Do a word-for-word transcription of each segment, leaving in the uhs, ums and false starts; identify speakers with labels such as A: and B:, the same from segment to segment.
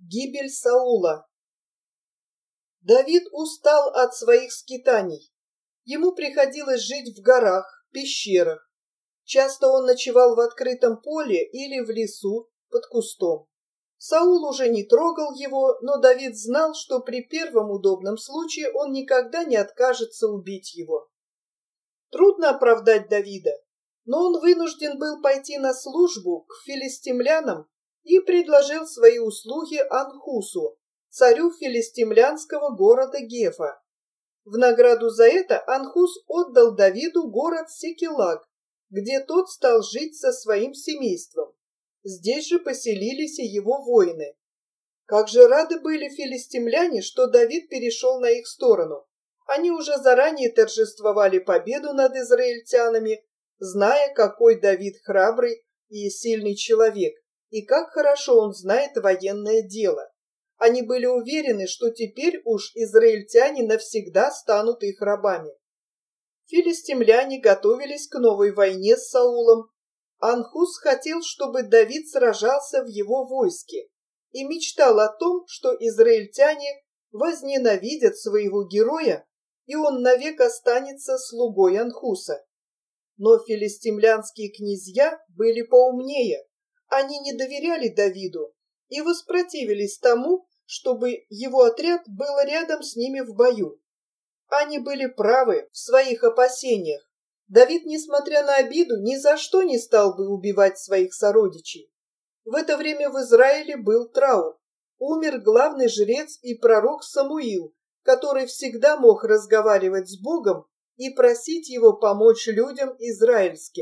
A: Гибель Саула. Давид устал от своих скитаний. Ему приходилось жить в горах, пещерах. Часто он ночевал в открытом поле или в лесу под кустом. Саул уже не трогал его, но Давид знал, что при первом удобном случае он никогда не откажется убить его. Трудно оправдать Давида, но он вынужден был пойти на службу к филистимлянам и предложил свои услуги Анхусу, царю филистимлянского города Гефа. В награду за это Анхус отдал Давиду город Сикелаг, где тот стал жить со своим семейством. Здесь же поселились и его воины. Как же рады были филистимляне, что Давид перешел на их сторону. Они уже заранее торжествовали победу над израильтянами, зная, какой Давид храбрый и сильный человек, и как хорошо он знает военное дело. Они были уверены, что теперь уж израильтяне навсегда станут их рабами. Филистимляне готовились к новой войне с Саулом. Анхус хотел, чтобы Давид сражался в его войске, и мечтал о том, что израильтяне возненавидят своего героя, и он навек останется слугой Анхуса. Но филистимлянские князья были поумнее. Они не доверяли Давиду и воспротивились тому, чтобы его отряд был рядом с ними в бою. Они были правы в своих опасениях. Давид, несмотря на обиду, ни за что не стал бы убивать своих сородичей. В это время в Израиле был траур. Умер главный жрец и пророк Самуил, который всегда мог разговаривать с Богом и просить его помочь людям израильским.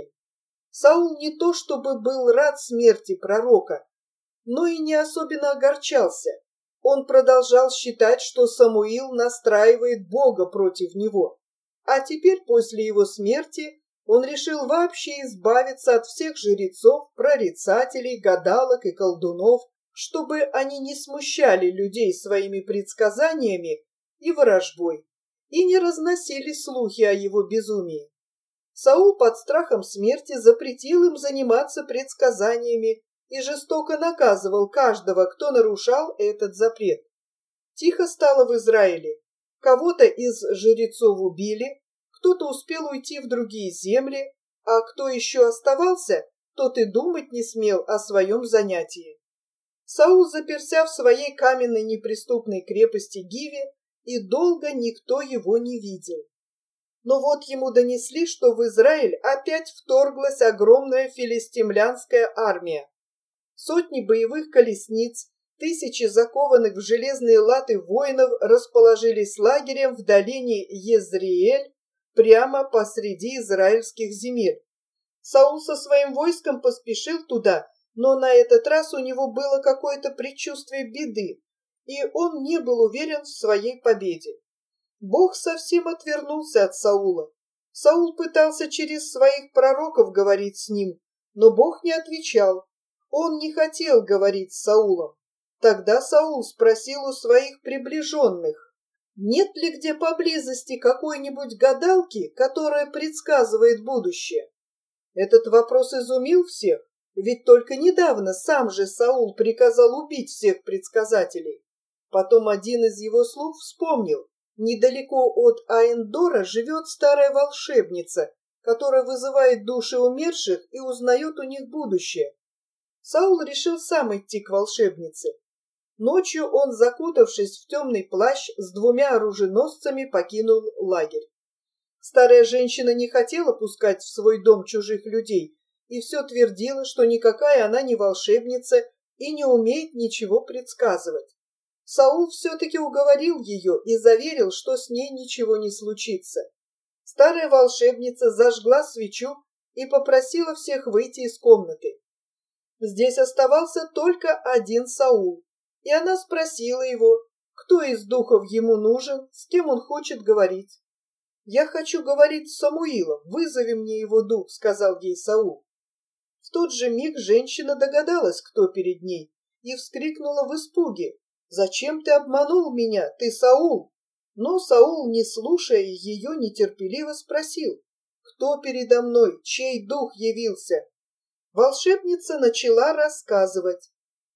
A: Саул не то чтобы был рад смерти пророка, но и не особенно огорчался. Он продолжал считать, что Самуил настраивает Бога против него. А теперь, после его смерти, он решил вообще избавиться от всех жрецов, прорицателей, гадалок и колдунов, чтобы они не смущали людей своими предсказаниями и ворожбой, и не разносили слухи о его безумии. Саул под страхом смерти запретил им заниматься предсказаниями и жестоко наказывал каждого, кто нарушал этот запрет. Тихо стало в Израиле. Кого-то из жрецов убили, кто-то успел уйти в другие земли, а кто еще оставался, тот и думать не смел о своем занятии. Саул заперся в своей каменной неприступной крепости Гиве, и долго никто его не видел. Но вот ему донесли, что в Израиль опять вторглась огромная филистимлянская армия. Сотни боевых колесниц, тысячи закованных в железные латы воинов расположились лагерем в долине Езриэль, прямо посреди израильских земель. Саул со своим войском поспешил туда, но на этот раз у него было какое-то предчувствие беды, и он не был уверен в своей победе. Бог совсем отвернулся от Саула. Саул пытался через своих пророков говорить с ним, но Бог не отвечал. Он не хотел говорить с Саулом. Тогда Саул спросил у своих приближенных: нет ли где поблизости какой-нибудь гадалки, которая предсказывает будущее? Этот вопрос изумил всех, ведь только недавно сам же Саул приказал убить всех предсказателей. Потом один из его слуг вспомнил: недалеко от Аэндора живет старая волшебница, которая вызывает души умерших и узнает у них будущее. Саул решил сам идти к волшебнице. Ночью он, закутавшись в темный плащ, с двумя оруженосцами покинул лагерь. Старая женщина не хотела пускать в свой дом чужих людей и все твердила, что никакая она не волшебница и не умеет ничего предсказывать. Саул все-таки уговорил ее и заверил, что с ней ничего не случится. Старая волшебница зажгла свечу и попросила всех выйти из комнаты. Здесь оставался только один Саул, и она спросила его, кто из духов ему нужен, с кем он хочет говорить. «Я хочу говорить с Самуилом, вызови мне его дух», — сказал ей Саул. В тот же миг женщина догадалась, кто перед ней, и вскрикнула в испуге: «Зачем ты обманул меня, ты Саул?» Но Саул, не слушая ее, нетерпеливо спросил: «Кто передо мной, чей дух явился?» Волшебница начала рассказывать.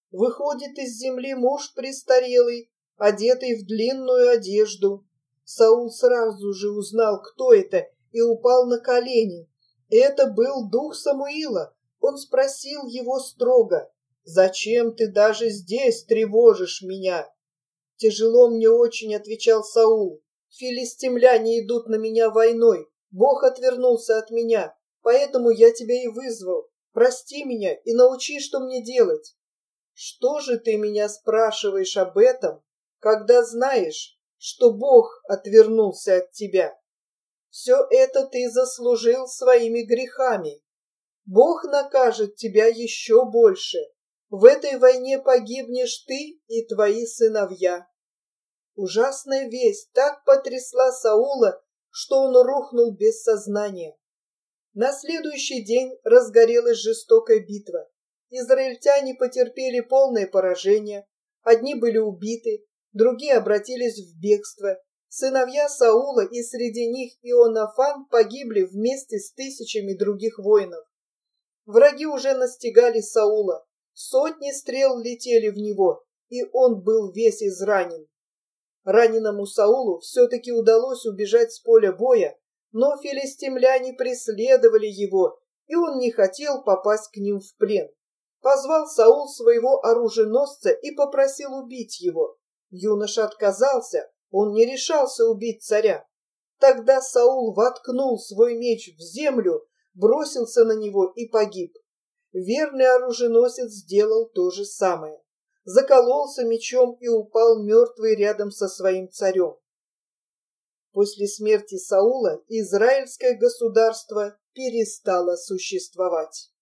A: Выходит из земли муж престарелый, одетый в длинную одежду. Саул сразу же узнал, кто это, и упал на колени. Это был дух Самуила. Он спросил его строго: «Зачем ты даже здесь тревожишь меня?» «Тяжело мне очень», — отвечал Саул. «Филистимляне идут на меня войной. Бог отвернулся от меня, поэтому я тебя и вызвал. Прости меня и научи, что мне делать». «Что же ты меня спрашиваешь об этом, когда знаешь, что Бог отвернулся от тебя? Все это ты заслужил своими грехами. Бог накажет тебя еще больше. В этой войне погибнешь ты и твои сыновья». Ужасная весть так потрясла Саула, что он рухнул без сознания. На следующий день разгорелась жестокая битва. Израильтяне потерпели полное поражение. Одни были убиты, другие обратились в бегство. Сыновья Саула и среди них Ионафан погибли вместе с тысячами других воинов. Враги уже настигали Саула. Сотни стрел летели в него, и он был весь изранен. Раненому Саулу все-таки удалось убежать с поля боя, но филистимляне преследовали его, и он не хотел попасть к ним в плен. Позвал Саул своего оруженосца и попросил убить его. Юноша отказался, он не решался убить царя. Тогда Саул воткнул свой меч в землю, бросился на него и погиб. Верный оруженосец сделал то же самое. Закололся мечом и упал мертвый рядом со своим царем. После смерти Саула израильское государство перестало существовать.